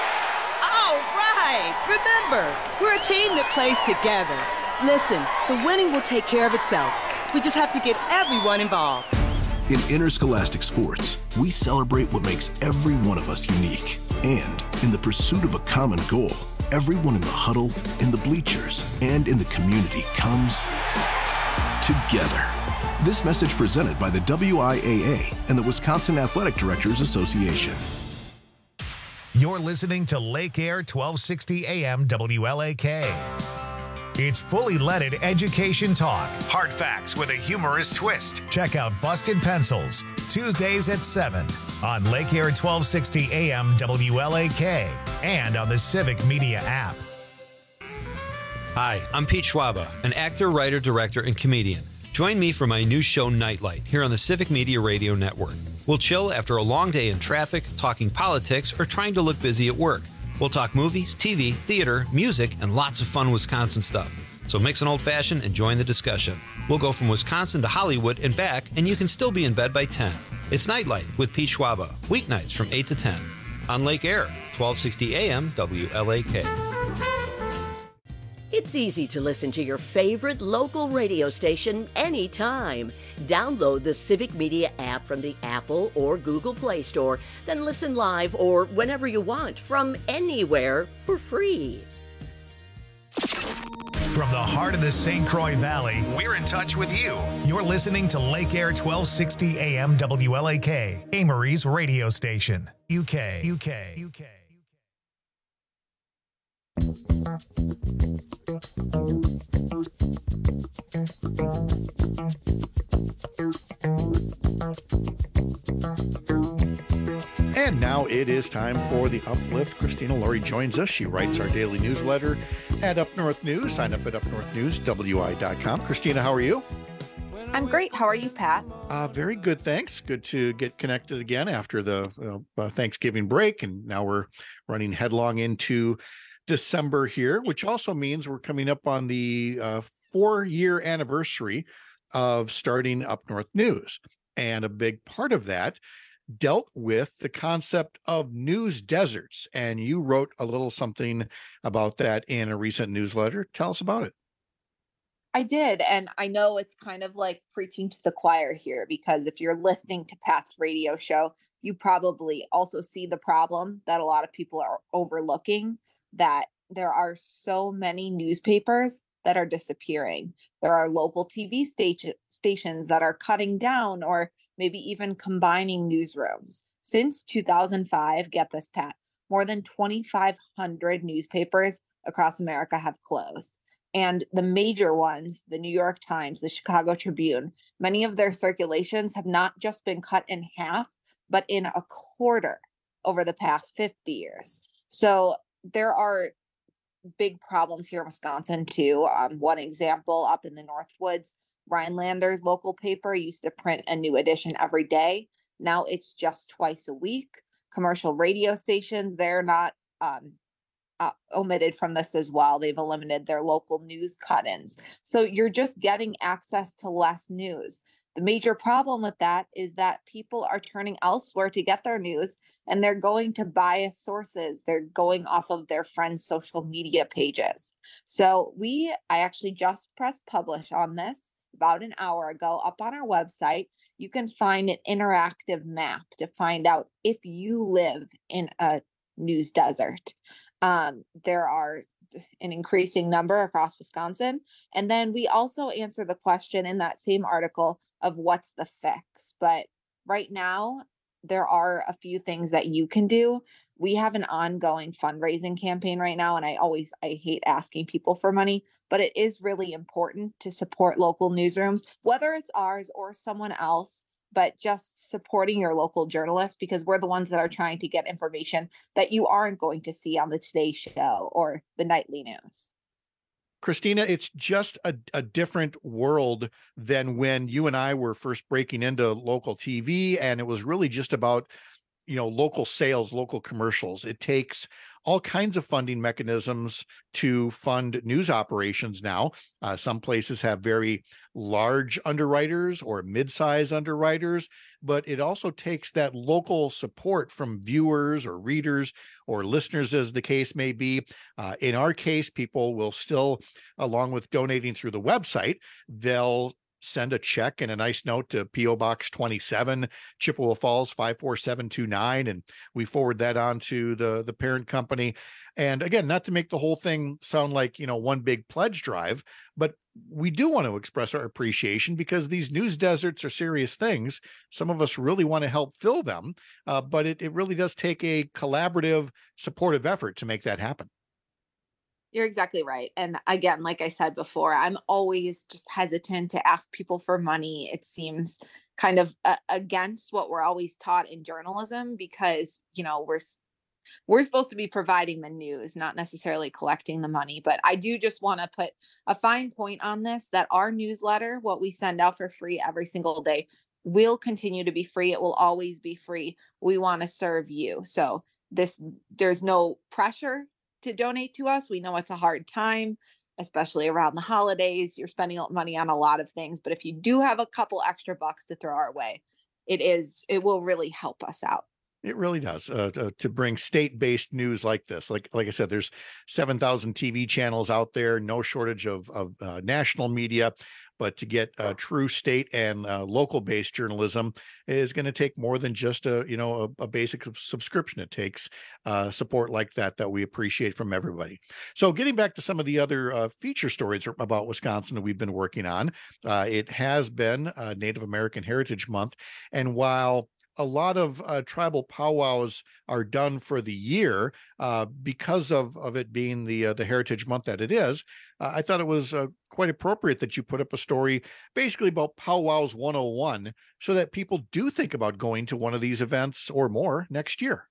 Remember, we're a team that plays together. Listen, the winning will take care of itself. We just have to get everyone involved.
In interscholastic sports, we celebrate what makes every one of us unique. And in the pursuit of a common goal, everyone in the huddle, in the bleachers, and in the community comes together. This message presented by the WIAA and the Wisconsin Athletic Directors Association.
You're listening to Lake Air 1260 AM WLAK. It's fully leaded education talk. Hard facts with a humorous twist. Check out Busted Pencils, Tuesdays at 7 on Lake Air 1260 AM WLAK and on the Civic Media app.
Hi, I'm Pete Schwaba, an actor, writer, director, and comedian. Join me for my new show, Nightlight, here on the Civic Media Radio Network. We'll chill after a long day in traffic, talking politics, or trying to look busy at work. We'll talk movies, TV, theater, music, and lots of fun Wisconsin stuff. So mix an old-fashioned and join the discussion. We'll go from Wisconsin to Hollywood and back, and you can still be in bed by 10. It's Nightlight with Pete Schwaba, weeknights from 8 to 10 on Lake Air, 1260 AM WLAK.
It's easy to listen to your favorite local radio station anytime. Download the Civic Media app from the Apple or Google Play Store, then listen live or whenever you want from anywhere for free.
From the heart of the St. Croix Valley, we're in touch with you. You're listening to Lake Air 1260 AM WLAK, Amory's radio station. UK.
Now it is time for the Uplift. Christina Laurie joins us. She writes our daily newsletter at Up North News. Sign up at upnorthnewswi.com. Christina, how are you?
I'm great. How are you, Pat?
Very good, thanks. Good to get connected again after the Thanksgiving break. And now we're running headlong into December here, which also means we're coming up on the 4-year anniversary of starting Up North News. And a big part of that dealt with the concept of news deserts. And you wrote a little something about that in a recent newsletter. Tell us about it.
I did. And I know it's kind of like preaching to the choir here, because if you're listening to Pat's radio show, you probably also see the problem that a lot of people are overlooking, that there are so many newspapers that are disappearing. There are local TV stations that are cutting down or maybe even combining newsrooms. Since 2005, get this, Pat, more than 2,500 newspapers across America have closed. And the major ones, the New York Times, the Chicago Tribune, many of their circulations have not just been cut in half, but in a quarter over the past 50 years. So there are big problems here in Wisconsin, too. One example, up in the Northwoods, Rhinelander's local paper used to print a new edition every day. Now it's just twice a week. Commercial radio stations, they're not omitted from this as well. They've eliminated their local news cut-ins. So you're just getting access to less news. The major problem with that is that people are turning elsewhere to get their news, and they're going to biased sources. They're going off of their friends' social media pages. So I actually just pressed publish on this about an hour ago up on our website. You can find an interactive map to find out if you live in a news desert. There are an increasing number across Wisconsin. And then we also answer the question in that same article of what's the fix. But right now, there are a few things that you can do. We have an ongoing fundraising campaign right now, and I hate asking people for money, but it is really important to support local newsrooms, whether it's ours or someone else, but just supporting your local journalists, because we're the ones that are trying to get information that you aren't going to see on the Today Show or the nightly news.
Christina, it's just a different world than when you and I were first breaking into local TV, and it was really just about, local sales, local commercials. It takes all kinds of funding mechanisms to fund news operations now. Some places have very large underwriters or mid-size underwriters, but it also takes that local support from viewers or readers or listeners, as the case may be. In our case, people will still, along with donating through the website, they'll send a check and a nice note to P.O. Box 27, Chippewa Falls 54729, and we forward that on to the parent company. And again, not to make the whole thing sound like, one big pledge drive, but we do want to express our appreciation because these news deserts are serious things. Some of us really want to help fill them, but it really does take a collaborative, supportive effort to make that happen.
You're exactly right. And again, like I said before, I'm always just hesitant to ask people for money. It seems kind of against what we're always taught in journalism, because, we're supposed to be providing the news, not necessarily collecting the money. But I do just want to put a fine point on this, that our newsletter, what we send out for free every single day, will continue to be free. It will always be free. We want to serve you. So there's no pressure to donate to us. We know it's a hard time, especially around the holidays. You're spending money on a lot of things, but if you do have a couple extra bucks to throw our way, it will really help us out.
It really does, to bring state-based news like this. Like I said, there's 7,000 TV channels out there, no shortage of national media, but to get true state and local-based journalism is going to take more than just a basic subscription. It takes support like that we appreciate from everybody. So getting back to some of the other feature stories about Wisconsin that we've been working on, it has been Native American Heritage Month, and while a lot of tribal powwows are done for the year because of it being the Heritage Month that it is. I thought it was quite appropriate that you put up a story basically about Powwows 101 so that people do think about going to one of these events or more next year.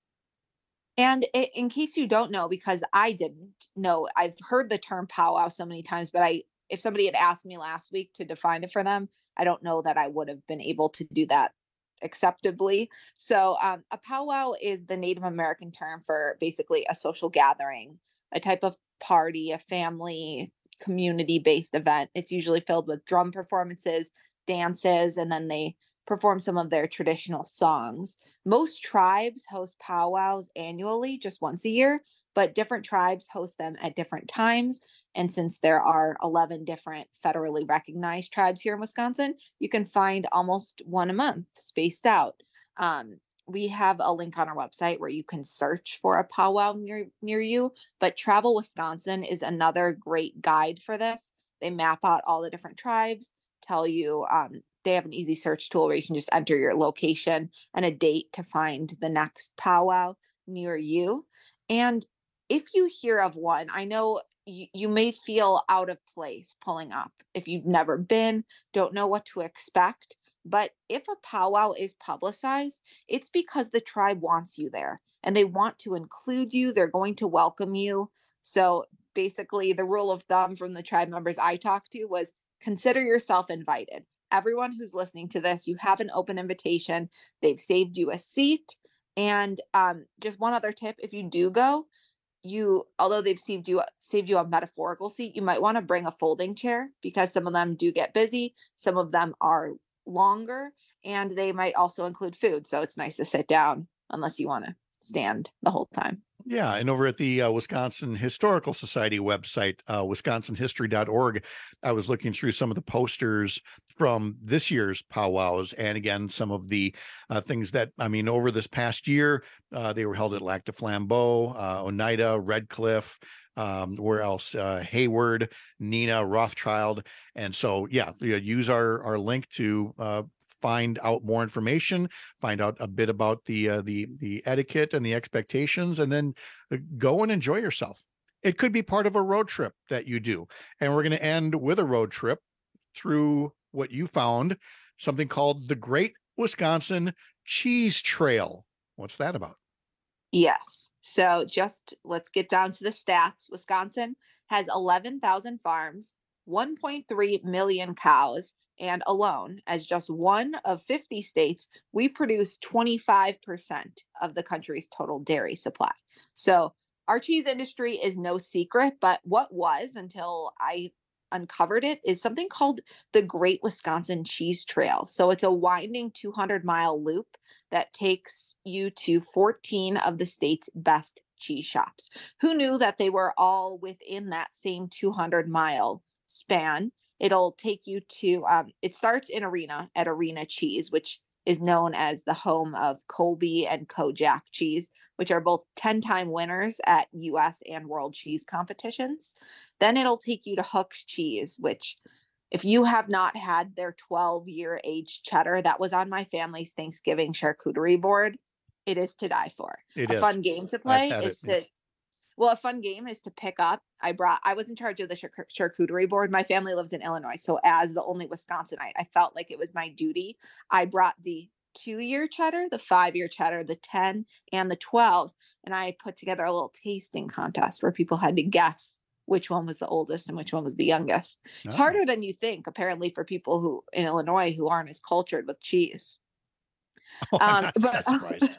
And in case you don't know, because I didn't know, I've heard the term powwow so many times, but if somebody had asked me last week to define it for them, I don't know that I would have been able to do that acceptably. So a powwow is the Native American term for basically a social gathering, a type of party, a family, community-based event. It's usually filled with drum performances, dances, and then they perform some of their traditional songs. Most tribes host powwows annually, just once a year, but different tribes host them at different times. And since there are 11 different federally recognized tribes here in Wisconsin, you can find almost one a month spaced out. We have a link on our website where you can search for a powwow near you, but Travel Wisconsin is another great guide for this. They map out all the different tribes, tell you, they have an easy search tool where you can just enter your location and a date to find the next powwow near you. And if you hear of one, I know you may feel out of place pulling up if you've never been, don't know what to expect. But if a powwow is publicized, it's because the tribe wants you there and they want to include you. They're going to welcome you. So basically, the rule of thumb from the tribe members I talked to was consider yourself invited. Everyone who's listening to this, you have an open invitation. They've saved you a seat. And just one other tip, if you do go, although they've saved you a metaphorical seat, you might want to bring a folding chair because some of them do get busy. Some of them are longer and they might also include food. So it's nice to sit down unless you want to stand the whole time.
Yeah, and over at the Wisconsin Historical Society website, wisconsinhistory.org, I was looking through some of the posters from this year's powwows, and again, some of the things that, over this past year, they were held at Lac du Flambeau, Oneida, Red Cliff, where else? Hayward, Neenah, Rothschild, and so use our link to find out more information, find out a bit about the etiquette and the expectations, and then go and enjoy yourself. It could be part of a road trip that you do. And we're going to end with a road trip through what you found, something called the Great Wisconsin Cheese Trail. What's that about?
Yes. So let's get down to the stats. Wisconsin has 11,000 farms, 1.3 million cows, and alone, as just one of 50 states, we produce 25% of the country's total dairy supply. So our cheese industry is no secret, but what was, until I uncovered it, is something called the Great Wisconsin Cheese Trail. So it's a winding 200-mile loop that takes you to 14 of the state's best cheese shops. Who knew that they were all within that same 200-mile span? It'll take you to, it starts in Arena at Arena Cheese, which is known as the home of Colby and Kojak cheese, which are both 10-time winners at U.S. and world cheese competitions. Then it'll take you to Hook's Cheese, which if you have not had their 12-year aged cheddar, that was on my family's Thanksgiving charcuterie board. It is to die for. A fun game to play is a fun game is to pick up. I was in charge of the charcuterie board. My family lives in Illinois. So as the only Wisconsinite, I felt like it was my duty. I brought the 2-year cheddar, the 5-year cheddar, the 10 and the 12. And I put together a little tasting contest where people had to guess which one was the oldest and which one was the youngest. It's harder than you think, apparently, for people who in Illinois who aren't as cultured with cheese.
I'm not surprised.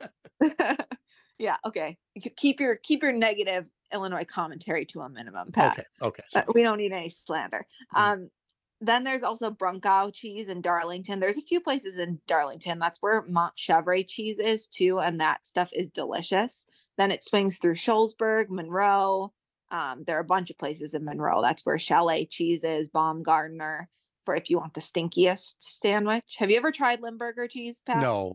Yeah. Okay. Keep your negative Illinois commentary to a minimum, Pat.
Okay.
We don't need any slander. Then there's also Brunkow cheese in Darlington. There's a few places in Darlington. That's where Montchevre cheese is too, and that stuff is delicious. Then it swings through Shullsburg, Monroe. There are a bunch of places in Monroe. That's where Chalet cheese is, Baumgartner. For if you want the stinkiest sandwich. Have you ever tried Limburger cheese, Pat?
No.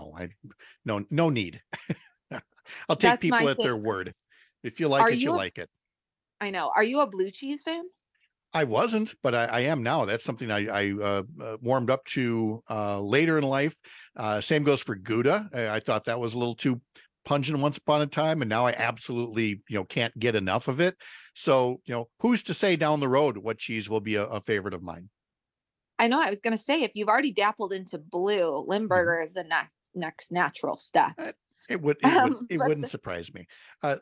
No need. I'll take people at their word. If you like it, you like it.
I know. Are you a blue cheese fan?
I wasn't, but I am now. That's something I warmed up to later in life. Same goes for Gouda. I thought that was a little too pungent once upon a time, and now I absolutely, can't get enough of it. So, who's to say down the road what cheese will be a favorite of mine?
I know. I was going to say, if you've already dappled into blue, Limburger is the next natural step.
It wouldn't surprise me.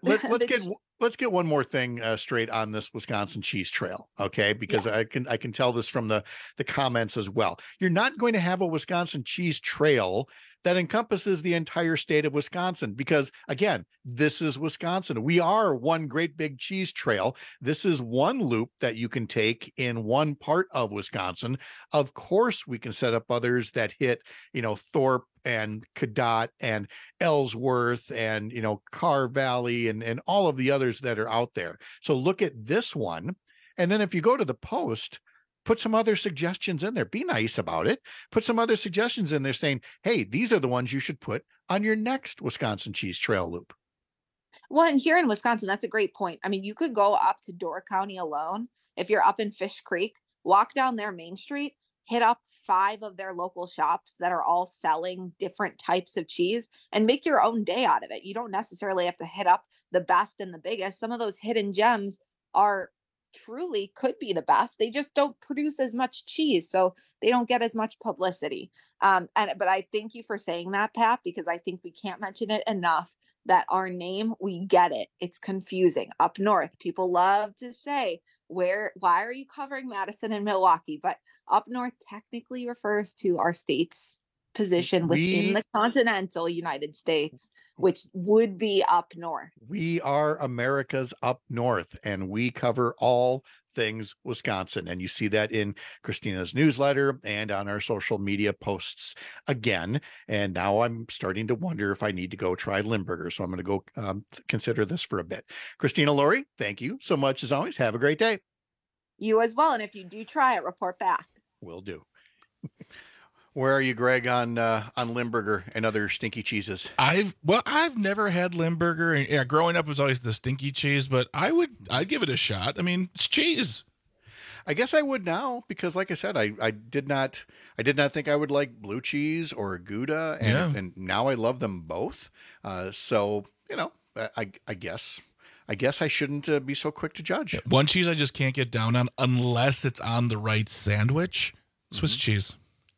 Let's get one more thing straight on this Wisconsin cheese trail, okay? Because I can tell this from the comments as well. You're not going to have a Wisconsin cheese trail that encompasses the entire state of Wisconsin, because again, this is Wisconsin. We are one great big cheese trail. This is one loop that you can take in one part of Wisconsin. Of course, we can set up others that hit, Thorpe and Cadott and Ellsworth and, Carr Valley and all of the others that are out there. So look at this one. And then if you go to the post, put some other suggestions in there. Be nice about it. Put some other suggestions in there saying, hey, these are the ones you should put on your next Wisconsin cheese trail loop.
Well, and here in Wisconsin, that's a great point. I mean, you could go up to Door County alone. If you're up in Fish Creek, walk down their main street, hit up 5 of their local shops that are all selling different types of cheese, and make your own day out of it. You don't necessarily have to hit up the best and the biggest. Some of those hidden gems are truly could be the best. They just don't produce as much cheese, so they don't get as much publicity. But I thank you for saying that, Pat, because I think we can't mention it enough that our name, we get it. It's confusing. Up north, people love to say, why are you covering Madison and Milwaukee? But up north technically refers to our state's position within the continental United States, which would be up north.
We are America's up north, and we cover all things Wisconsin. And you see that in Christina's newsletter and on our social media posts again. And now I'm starting to wonder if I need to go try Limburger. So I'm going to go consider this for a bit. Christina Laurie, thank you so much as always. Have a great day.
You as well. And if you do try it, report back.
Will do. Where are you, Greg, on Limburger and other stinky cheeses?
I've never had Limburger. And yeah, growing up it was always the stinky cheese, but I'd give it a shot. I mean, it's cheese.
I guess I would now, because like I said, I did not think I would like blue cheese or Gouda, and now I love them both. So, I guess I shouldn't be so quick to judge.
One cheese I just can't get down on unless it's on the right sandwich. Swiss cheese.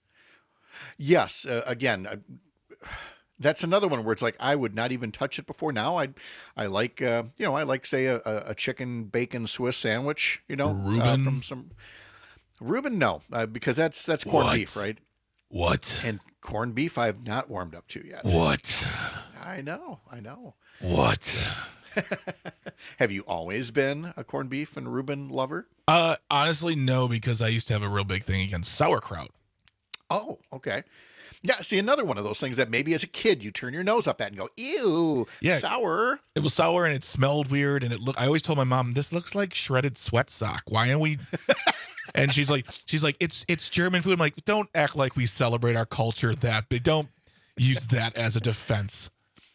Yes. Again, that's another one where it's like, I would not even touch it before. Now I like, I like, say, a chicken bacon Swiss sandwich,
Reuben.
From some Reuben. No, because that's corned beef, right?
What?
And corned beef I've not warmed up to yet.
What?
I know.
What?
Have you always been a corned beef and Reuben lover?
Honestly, no, because I used to have a real big thing against sauerkraut.
Oh, okay. Yeah, see, another one of those things that maybe as a kid you turn your nose up at and go, ew, sour.
It was sour and it smelled weird, and I always told my mom, this looks like shredded sweat sock. Why are we? And she's like, it's German food. I'm like, don't act like we celebrate our culture that big. Don't use that as a defense.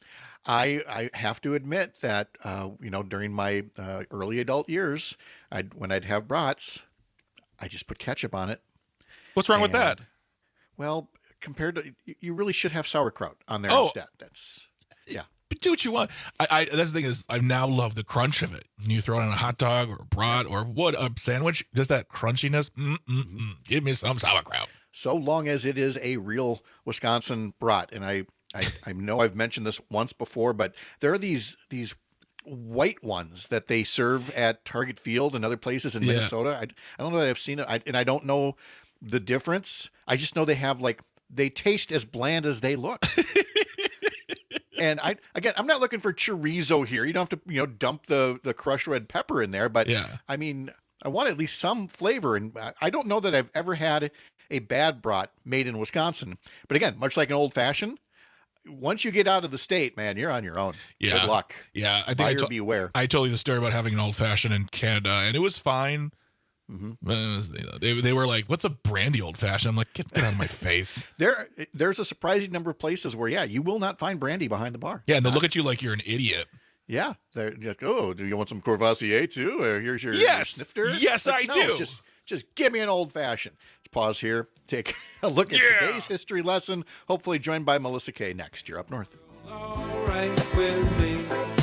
I have to admit that, during my early adult years, when I'd have brats, I just put ketchup on it.
What's wrong with that?
Well, compared to, you really should have sauerkraut on there instead. That's, yeah.
But do what you want. That's the thing is, I now love the crunch of it. You throw it on a hot dog or a brat or a sandwich, just that crunchiness. Give me some sauerkraut.
So long as it is a real Wisconsin brat. And I know I've mentioned this once before, but there are these white ones that they serve at Target Field and other places in Minnesota. I don't know that I've seen it, and I don't know the difference. I just know they taste as bland as they look. And I'm not looking for chorizo here. You don't have to, dump the crushed red pepper in there, but I mean, I want at least some flavor. And I don't know that I've ever had a bad brat made in Wisconsin. But again, much like an old fashioned, once you get out of the state, man, you're on your own.
Yeah.
Good luck.
Yeah. I think
Buyer beware.
I told you the story about having an old fashioned in Canada, and it was fine. Mm-hmm. They were like, what's a brandy old fashioned? I'm like, get out of my face.
There's a surprising number of places where, you will not find brandy behind the bar.
Yeah. And they'll look at you like you're an idiot.
Yeah. They're like, oh, do you want some Courvoisier too? Or here's your snifter.
Yes, I do.
Just give me an old fashioned. Let's pause here. Take a look at today's history lesson. Hopefully joined by Melissa Kay next. You're up north.
All right with me.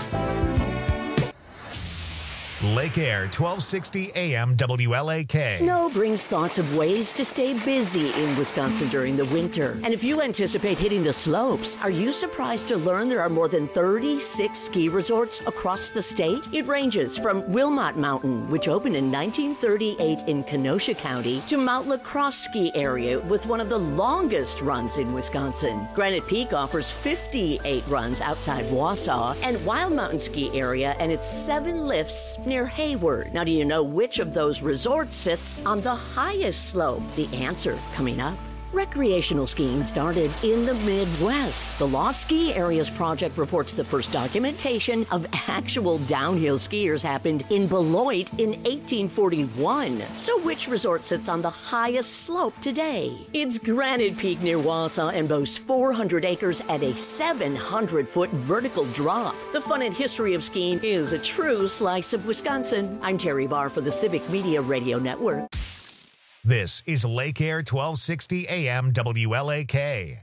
Lake Air, 1260 AM WLAK.
Snow brings thoughts of ways to stay busy in Wisconsin during the winter. And if you anticipate hitting the slopes, are you surprised to learn there are more than 36 ski resorts across the state? It ranges from Wilmot Mountain, which opened in 1938 in Kenosha County, to Mount LaCrosse Ski Area with one of the longest runs in Wisconsin. Granite Peak offers 58 runs outside Wausau, and Wild Mountain Ski Area and its 7 lifts near Hayward. Now, do you know which of those resorts sits on the highest slope? The answer coming up. Recreational skiing started in the Midwest. The Lost Ski Areas Project reports the first documentation of actual downhill skiers happened in Beloit in 1841. So which resort sits on the highest slope today? It's Granite Peak near Wausau and boasts 400 acres and a 700-foot vertical drop. The fun and history of skiing is a true slice of Wisconsin. I'm Terry Barr for the Civic Media Radio Network.
This is Lake Air 1260 AM WLAK.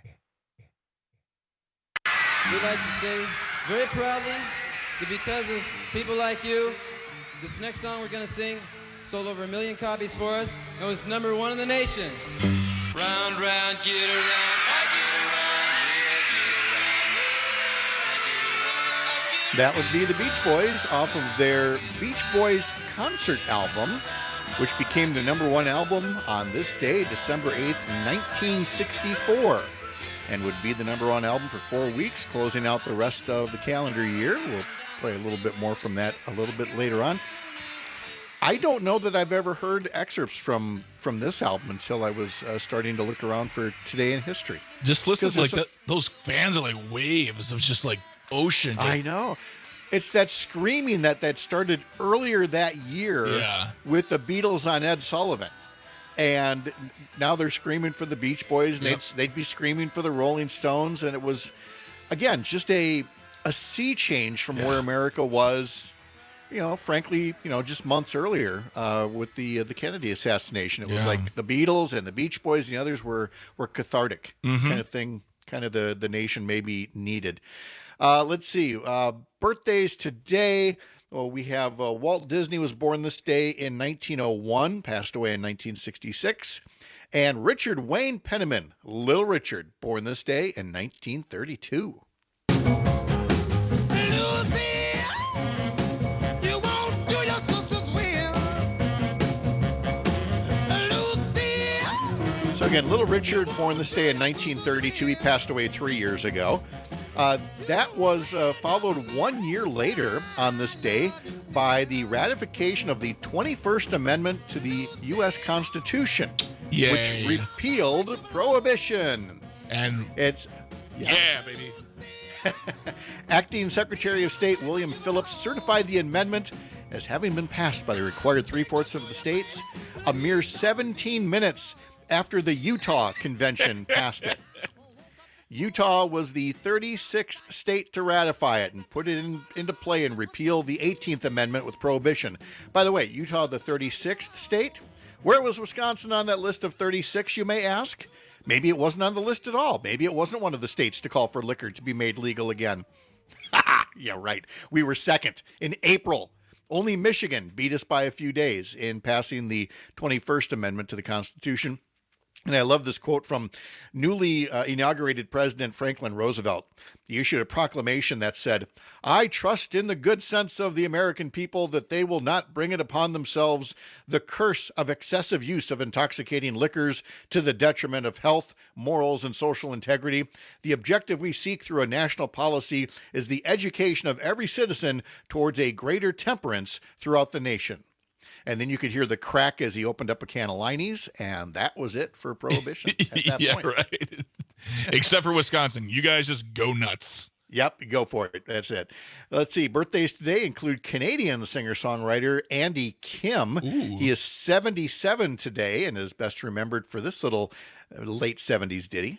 We'd like to say very proudly that because of people like you, this next song we're going to sing sold over 1 million copies for us. It was #1 in the nation.
Round, round, get around. I get around, yeah, get around.
That would be the Beach Boys off of their Beach Boys concert album, which became the #1 album on this day, December 8th, 1964, and would be the #1 album for 4 weeks, closing out the rest of the calendar year. We'll play a little bit more from that a little bit later on. I don't know that I've ever heard excerpts from this album until I was starting to look around for Today in History.
Just listen to like those fans are like waves of just like ocean.
I know. It's that screaming that started earlier that year with the Beatles on Ed Sullivan. And now they're screaming for the Beach Boys, and they'd be screaming for the Rolling Stones. And it was, again, just a sea change from where America was, frankly, just months earlier with the Kennedy assassination. It was like the Beatles and the Beach Boys and the others were cathartic kind of thing, kind of the nation maybe needed. Let's see. Birthdays today. Well, we have Walt Disney was born this day in 1901, passed away in 1966. And Richard Wayne Penniman, Little Richard, born this day in 1932. So again, Little Richard, born this day in 1932. He passed away 3 years ago. That was followed 1 year later on this day by the ratification of the 21st Amendment to the U.S. Constitution, which repealed prohibition.
And
it's
baby.
Acting Secretary of State William Phillips certified the amendment as having been passed by the required 3/4 of the states a mere 17 minutes after the Utah Convention passed it. Utah was the 36th state to ratify it and put it into play and repeal the 18th Amendment with prohibition. By the way, Utah, the 36th state? Where was Wisconsin on that list of 36, you may ask? Maybe it wasn't on the list at all. Maybe it wasn't one of the states to call for liquor to be made legal again. Yeah, right. We were second in April. Only Michigan beat us by a few days in passing the 21st Amendment to the Constitution. And I love this quote from newly inaugurated President Franklin Roosevelt. He issued a proclamation that said, "I trust in the good sense of the American people that they will not bring it upon themselves the curse of excessive use of intoxicating liquors to the detriment of health, morals, and social integrity. The objective we seek through a national policy is the education of every citizen towards a greater temperance throughout the nation." And then you could hear the crack as he opened up a can of Liney's, and that was it for prohibition at that point.
Right. Except for Wisconsin. You guys just go nuts.
Yep, go for it. That's it. Let's see. Birthdays today include Canadian singer-songwriter Andy Kim.
Ooh.
He is 77 today and is best remembered for this little late 70s ditty.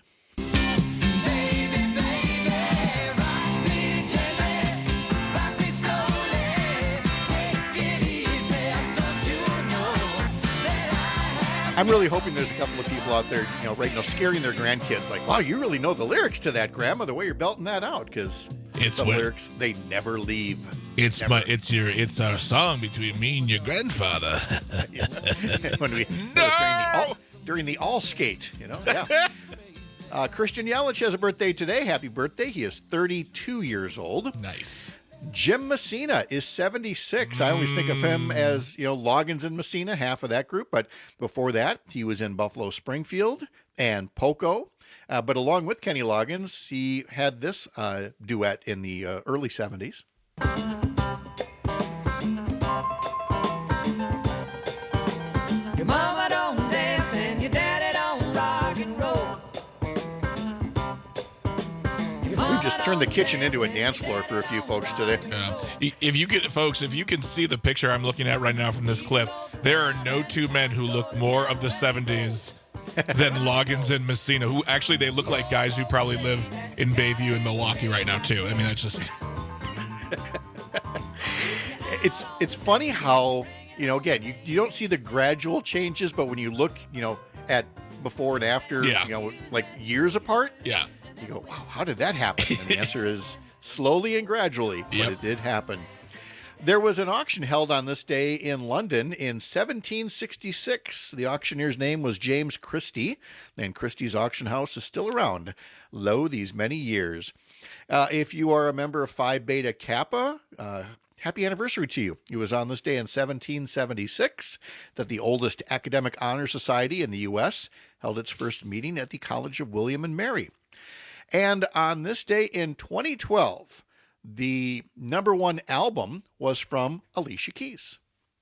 I'm really hoping there's a couple of people out there, right now scaring their grandkids like, wow, you really know the lyrics to that, Grandma, the way you're belting that out, because the lyrics, they never leave.
It's our song between me and your grandfather.
When during the all skate, yeah. Christian Yelich has a birthday today. Happy birthday. He is 32 years old.
Nice.
Jim Messina is 76. I always think of him as, Loggins and Messina, half of that group. But before that, he was in Buffalo Springfield and Poco. But along with Kenny Loggins, he had this duet in the early 70s.
Your mama don't dance and your daddy don't rock and roll.
We've just turned the kitchen into a dance floor for a few folks today.
If you can see the picture I'm looking at right now from this clip, there are no two men who look more of the 70s than Loggins and Messina, who actually they look like guys who probably live in Bayview and Milwaukee right now too. I mean, that's just
it's funny how, again, you don't see the gradual changes, but when you look, at before and after, like years apart,
yeah,
you go, wow, how did that happen? And the answer is slowly and gradually, but it did happen. There was an auction held on this day in London in 1766. The auctioneer's name was James Christie, and Christie's auction house is still around, lo these many years. If you are a member of Phi Beta Kappa, happy anniversary to you. It was on this day in 1776 that the oldest academic honor society in the U.S. held its first meeting at the College of William and Mary. And on this day in 2012, the #1 album was from Alicia Keys.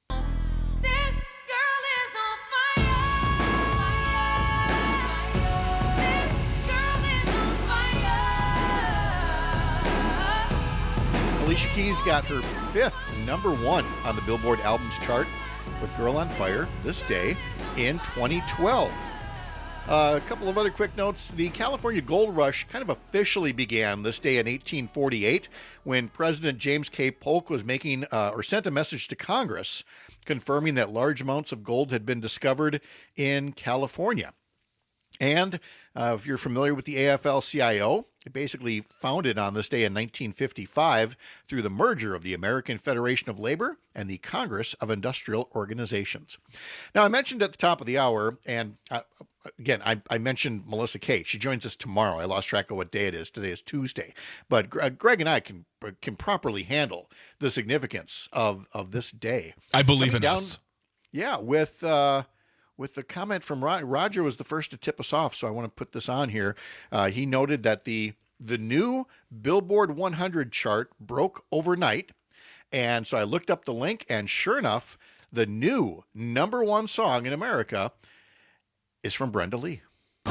Alicia Keys got her 5th #1 on the Billboard Albums chart with Girl on Fire this day in 2012. A couple of other quick notes. The California Gold Rush kind of officially began this day in 1848 when President James K. Polk was making or sent a message to Congress confirming that large amounts of gold had been discovered in California. And if you're familiar with the AFL-CIO, it basically founded on this day in 1955 through the merger of the American Federation of Labor and the Congress of Industrial Organizations. Now, I mentioned at the top of the hour, and again, I mentioned Melissa Kate. She joins us tomorrow. I lost track of what day it is. Today is Tuesday. But Greg and I can properly handle the significance of this day.
I believe in us.
Yeah, with the comment from Roger was the first to tip us off, so I want to put this on here. He noted that the new Billboard 100 chart broke overnight, and so I looked up the link, and sure enough, the new #1 song in America is from Brenda Lee.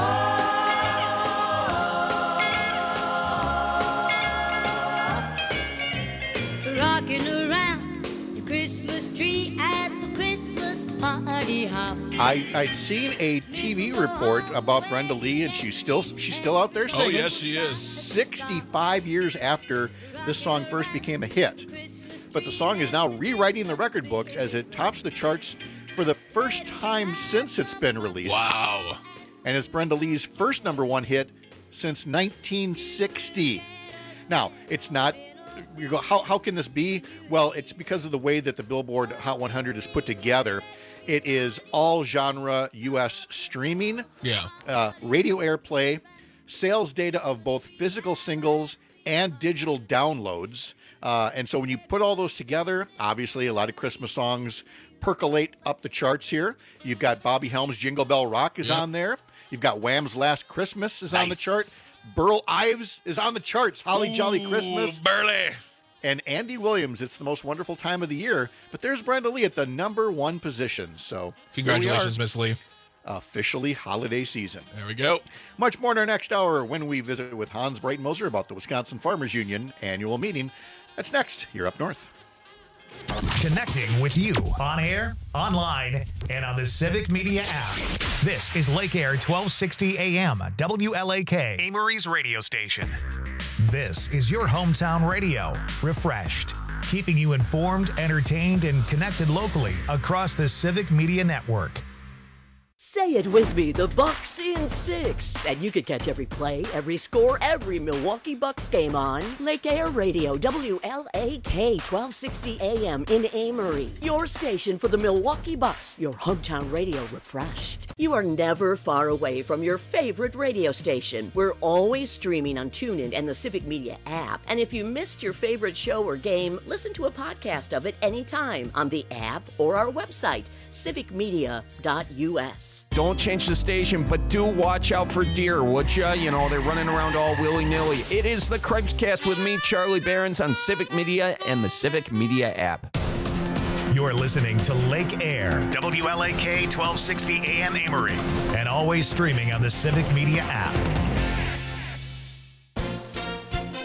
Rocking around the Christmas tree at the Christmas party hop.
I'd seen a TV report about Brenda Lee, and she's still out there singing.
Oh, yes, she is.
65 years after this song first became a hit. But the song is now rewriting the record books as it tops the charts for the first time since it's been released.
Wow.
And it's Brenda Lee's first #1 hit since 1960. Now, it's not... You go, how can this be? Well, it's because of the way that the Billboard Hot 100 is put together. It is all genre U.S. streaming, radio airplay, sales data of both physical singles and digital downloads. And so when you put all those together, obviously a lot of Christmas songs percolate up the charts here. You've got Bobby Helms' Jingle Bell Rock is on there. You've got Wham's Last Christmas is on the chart. Burl Ives is on the charts. Holly Jolly Christmas.
Burley.
And Andy Williams, It's the Most Wonderful Time of the Year. But there's Brenda Lee at the #1 position. So
congratulations, Miss Lee.
Officially holiday season.
There we go.
Much more in our next hour when we visit with Hans Breitenmoser about the Wisconsin Farmers Union annual meeting. That's next here up north.
Connecting with you on air, online, and on the Civic Media app. This is Lake Air 1260 AM, WLAK, Amory's radio station. This is your hometown radio, refreshed, keeping you informed, entertained, and connected locally across the Civic Media network.
Say it with me, the Bucks in 6. And you can catch every play, every score, every Milwaukee Bucks game on Lake Air Radio, WLAK 1260 AM in Amory. Your station for the Milwaukee Bucks, your hometown radio refreshed. You are never far away from your favorite radio station. We're always streaming on TuneIn and the Civic Media app. And if you missed your favorite show or game, listen to a podcast of it anytime on the app or our website, civicmedia.us.
Don't change the station, but do watch out for deer, would ya? You know, they're running around all willy-nilly. It is the Craigcast with me, Charlie Behrens, on Civic Media and the Civic Media app.
You're listening to Lake Air, WLAK 1260 AM Amory, and always streaming on the Civic Media app.